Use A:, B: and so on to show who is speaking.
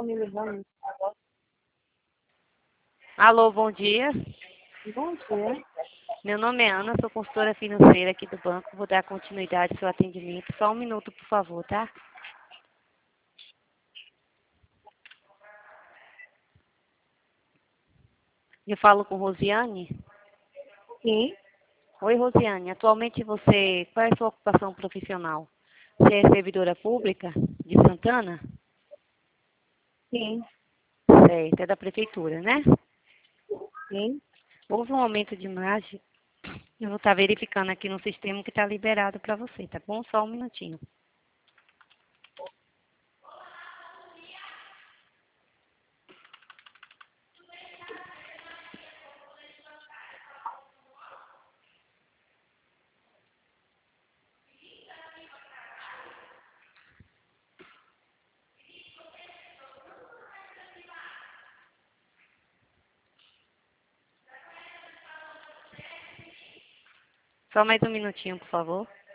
A: me ligando.
B: Alô, bom dia.
A: Bom dia.
B: Meu nome é Ana, sou consultora financeira aqui do banco. Vou dar continuidade ao seu atendimento. Só um minuto, por favor, tá? Eu falo com Rosiane.
A: Sim,
B: Oi, Rosiane. Atualmente qual é a sua ocupação profissional? Você é servidora pública de Santana?
A: sim,
B: Certo, é da prefeitura, né?
A: sim.
B: Houve um aumento de margem. Eu vou estar verificando aqui no sistema que está liberado para você, tá bom? Só um minutinho. Só mais um minutinho, por favor.